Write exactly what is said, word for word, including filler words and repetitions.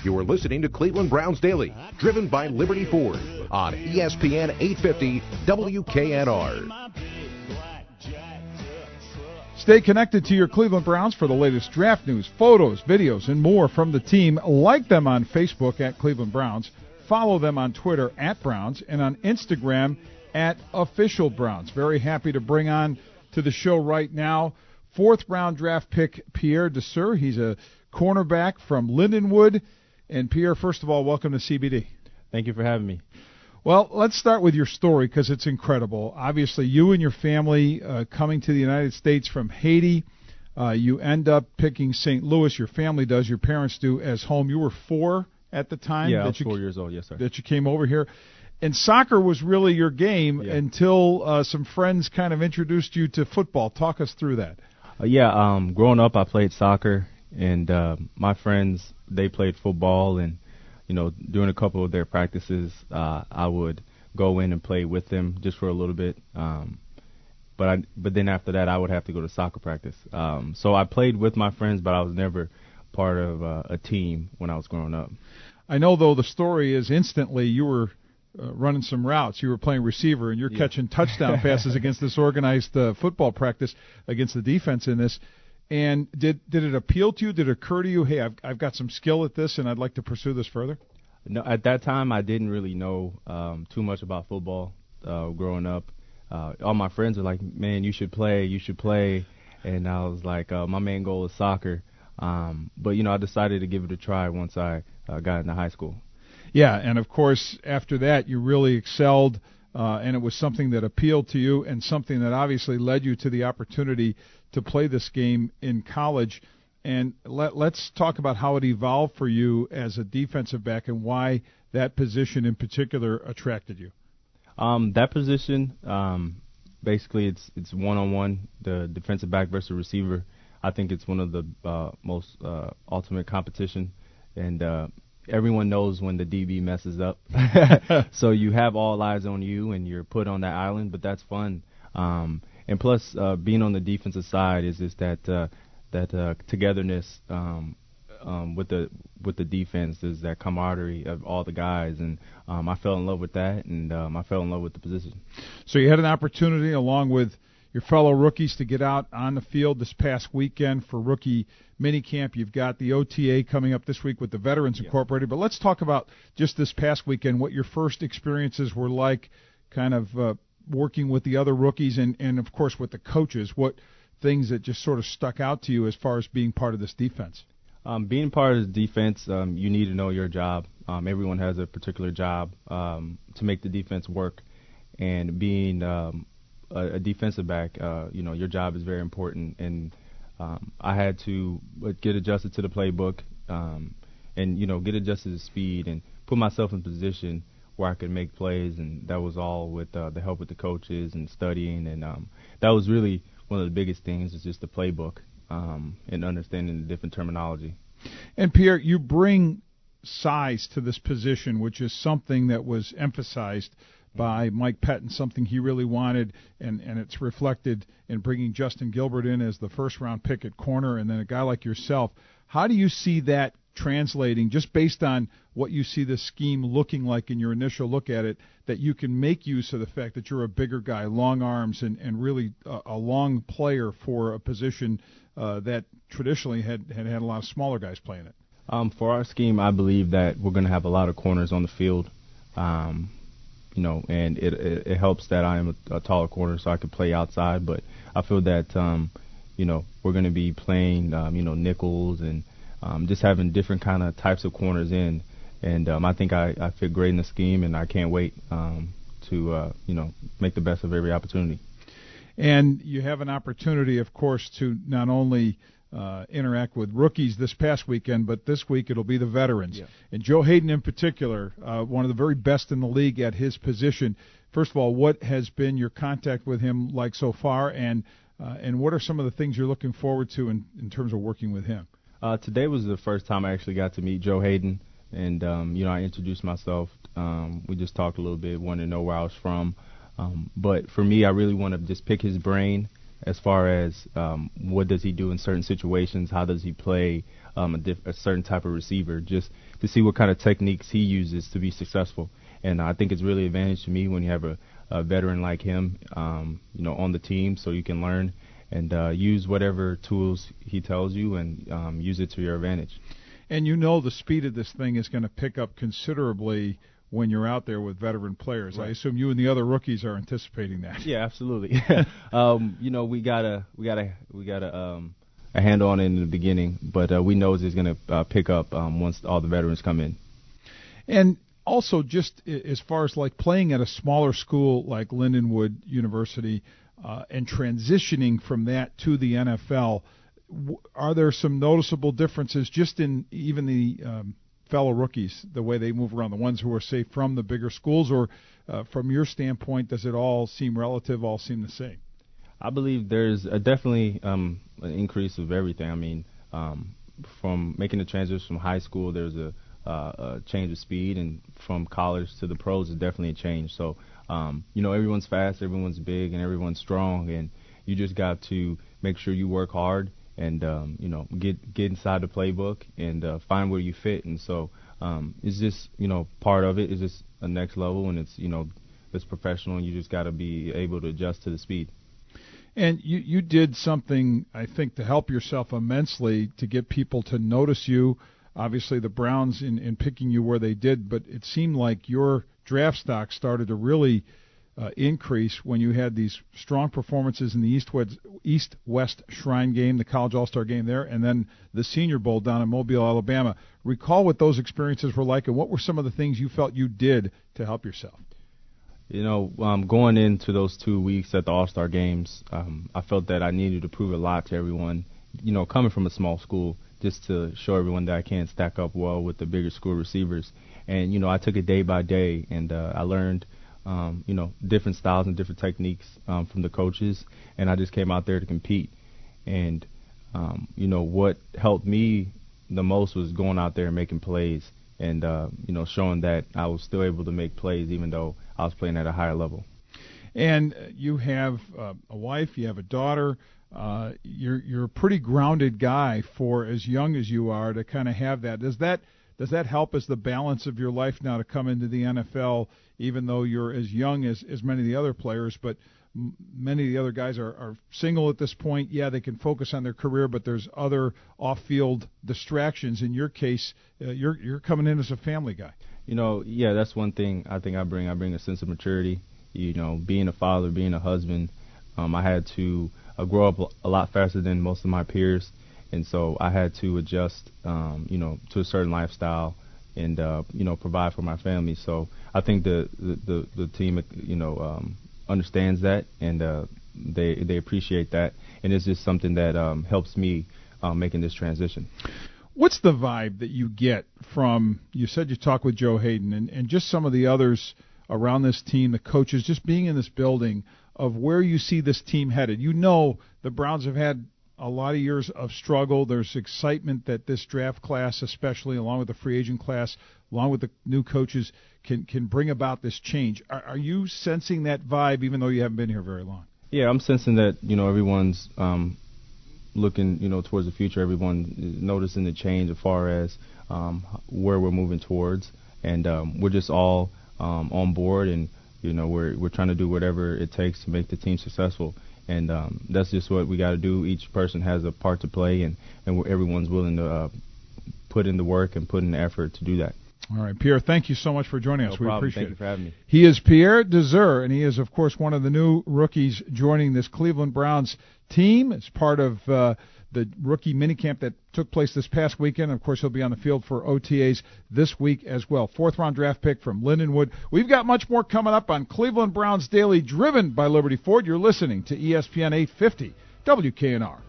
You're listening to Cleveland Browns Daily, driven by Liberty Ford on E S P N eight fifty W K N R. Stay connected to your Cleveland Browns for the latest draft news, photos, videos, and more from the team. Like them on Facebook at Cleveland Browns. Follow them on Twitter at Browns and on Instagram at Official Browns. Very happy to bring on to the show right now fourth round draft pick Pierre Desir. He's a cornerback from Lindenwood. And Pierre, first of all, welcome to C B D. Thank you for having me. Well, let's start with your story because it's incredible. Obviously, you and your family uh, coming to the United States from Haiti. Uh, you end up picking Saint Louis. Your family does. Your parents do as home. You were four at the time. Yeah, that I was you, four years old. Yes, sir. That you came over here. And soccer was really your game yeah. until uh, some friends kind of introduced you to football. Talk us through that. Uh, yeah, um, growing up, I played soccer, and uh, my friends, they played football, and you know, during a couple of their practices, uh, I would go in and play with them just for a little bit. Um, but I, but then after that, I would have to go to soccer practice. Um, so I played with my friends, but I was never part of uh, a team when I was growing up. I know, though, the story is instantly you were uh, running some routes. You were playing receiver, and you're yeah. catching touchdown passes against this organized uh, football practice against the defense in this. And did did it appeal to you? Did it occur to you, hey, I've I've got some skill at this, and I'd like to pursue this further? No, at that time I didn't really know um, too much about football. Uh, growing up, uh, all my friends were like, "Man, you should play, you should play," and I was like, uh, "My main goal is soccer." Um, but you know, I decided to give it a try once I uh, got into high school. Yeah, and of course after that you really excelled, uh, and it was something that appealed to you, and something that obviously led you to the opportunity to play this game in college. And let, let's talk about how it evolved for you as a defensive back and why that position in particular attracted you. Um, that position, um, basically it's it's one-on-one, the defensive back versus receiver. I think it's one of the uh, most uh, ultimate competition, and uh, everyone knows when the D B messes up. So you have all eyes on you, and you're put on that island, but that's fun. Um, and plus, uh, being on the defensive side is just that uh, that uh, togetherness um, um, with the with the defense, is that camaraderie of all the guys, and um, I fell in love with that, and um, I fell in love with the position. So you had an opportunity, along with your fellow rookies, to get out on the field this past weekend for rookie minicamp. You've got the O T A coming up this week with the Veterans yeah. Incorporated. But let's talk about just this past weekend, what your first experiences were like, kind of uh, working with the other rookies and, and, of course, with the coaches. What things that just sort of stuck out to you as far as being part of this defense? Um, being part of the defense, um, you need to know your job. Um, everyone has a particular job um, to make the defense work. And being um, a, a defensive back, uh, you know, your job is very important. And um, I had to get adjusted to the playbook um, and, you know, get adjusted to speed and put myself in position where I could make plays. And that was all with uh, the help of the coaches and studying. And um, that was really one of the biggest things, is just the playbook. Um, and understanding the different terminology. And Pierre, you bring size to this position, which is something that was emphasized by Mike Pettin, something he really wanted, and, and it's reflected in bringing Justin Gilbert in as the first-round pick at corner, and then a guy like yourself. How do you see that translating, just based on what you see this scheme looking like in your initial look at it, that you can make use of the fact that you're a bigger guy, long arms, and, and really a, a long player for a position uh, that traditionally had, had had a lot of smaller guys playing it? Um, for our scheme, I believe that we're going to have a lot of corners on the field, um, you know, and it, it, it helps that I am a, a taller corner, so I could play outside. But I feel that, um, you know, we're going to be playing, um, you know, nickels and um, just having different kind of types of corners in. And um, I think I, I fit great in the scheme, and I can't wait um, to, uh, you know, make the best of every opportunity. And you have an opportunity, of course, to not only uh, interact with rookies this past weekend, but this week it'll be the veterans. Yeah. And Joe Hayden in particular, uh, one of the very best in the league at his position. First of all, what has been your contact with him like so far, and uh, and what are some of the things you're looking forward to in, in terms of working with him? Uh, today was the first time I actually got to meet Joe Hayden, and um, you know, I introduced myself. Um, we just talked a little bit, wanted to know where I was from. Um, but for me, I really want to just pick his brain as far as um, what does he do in certain situations, how does he play um, a, diff- a certain type of receiver, just to see what kind of techniques he uses to be successful. And I think it's really an advantage to me when you have a, a veteran like him, um, you know, on the team, so you can learn and uh, use whatever tools he tells you and um, use it to your advantage. And you know the speed of this thing is going to pick up considerably when you're out there with veteran players. Right. I assume you and the other rookies are anticipating that. Yeah, absolutely. um, you know, we gotta, we gotta, we gotta um, a handle on it in the beginning, but uh, we know it's going to uh, pick up um, once all the veterans come in. And also, just as far as like playing at a smaller school like Lindenwood University uh, and transitioning from that to the N F L, w- are there some noticeable differences just in even the um, fellow rookies, the way they move around, the ones who are, say, from the bigger schools, or uh, from your standpoint, does it all seem relative, all seem the same? I believe there's a definitely um, an increase of everything. I mean, um, from making the transition from high school, there's a Uh, a change of speed, and from college to the pros is definitely a change. So, um, you know, everyone's fast, everyone's big, and everyone's strong, and you just got to make sure you work hard and, um, you know, get get inside the playbook and uh, find where you fit. And so um, it's just, you know, part of it is just a next level, and it's, you know, it's professional, and you just got to be able to adjust to the speed. And you, you did something, I think, to help yourself immensely to get people to notice you. Obviously, the Browns in, in picking you where they did, but it seemed like your draft stock started to really uh, increase when you had these strong performances in the East-West, East-West Shrine game, the College All-Star game there, and then the Senior Bowl down in Mobile, Alabama. Recall what those experiences were like, and what were some of the things you felt you did to help yourself? You know, um, going into those two weeks at the All-Star games, um, I felt that I needed to prove a lot to everyone. You know, coming from a small school, just to show everyone that I can stack up well with the bigger school receivers. And, you know, I took it day by day, and uh, I learned, um, you know, different styles and different techniques um, from the coaches, and I just came out there to compete. And, um, you know, what helped me the most was going out there and making plays and, uh, you know, showing that I was still able to make plays even though I was playing at a higher level. And you have uh, a wife, you have a daughter. Uh, you're you're a pretty grounded guy for as young as you are to kind of have that. Does that does that help as the balance of your life now to come into the N F L, even though you're as young as, as many of the other players, but m- many of the other guys are, are single at this point. Yeah, they can focus on their career, but there's other off-field distractions. In your case, uh, you're you're coming in as a family guy. You know, yeah, that's one thing I think I bring. I bring a sense of maturity. You know, being a father, being a husband, um, I had to uh, grow up a lot faster than most of my peers, and so I had to adjust, um, you know, to a certain lifestyle and, uh, you know, provide for my family. So I think the the, the, the team, you know, um, understands that, and uh, they they appreciate that, and it's just something that um, helps me uh, making this transition. What's the vibe that you get from, you said you talked with Joe Hayden, and, and just some of the others around this team, the coaches, just being in this building, of where you see this team headed? You know the Browns have had a lot of years of struggle. There's excitement that this draft class, especially along with the free agent class, along with the new coaches, can can bring about this change. Are, are you sensing that vibe, even though you haven't been here very long? Yeah, I'm sensing that, you know, everyone's um, looking, you know, towards the future. Everyone is noticing the change as far as um, where we're moving towards, and um, we're just all um, on board, and you know, we're we're trying to do whatever it takes to make the team successful, and um, that's just what we got to do. Each person has a part to play, and and everyone's willing to uh, put in the work and put in the effort to do that. All right, Pierre, thank you so much for joining no us. We problem. appreciate Thank it. you for having me. He is Pierre Desir, and he is, of course, one of the new rookies joining this Cleveland Browns team. It's part of uh, the rookie minicamp that took place this past weekend. Of course, he'll be on the field for O T As this week as well. Fourth-round draft pick from Lindenwood. We've got much more coming up on Cleveland Browns Daily, driven by Liberty Ford. You're listening to E S P N eight fifty W K N R.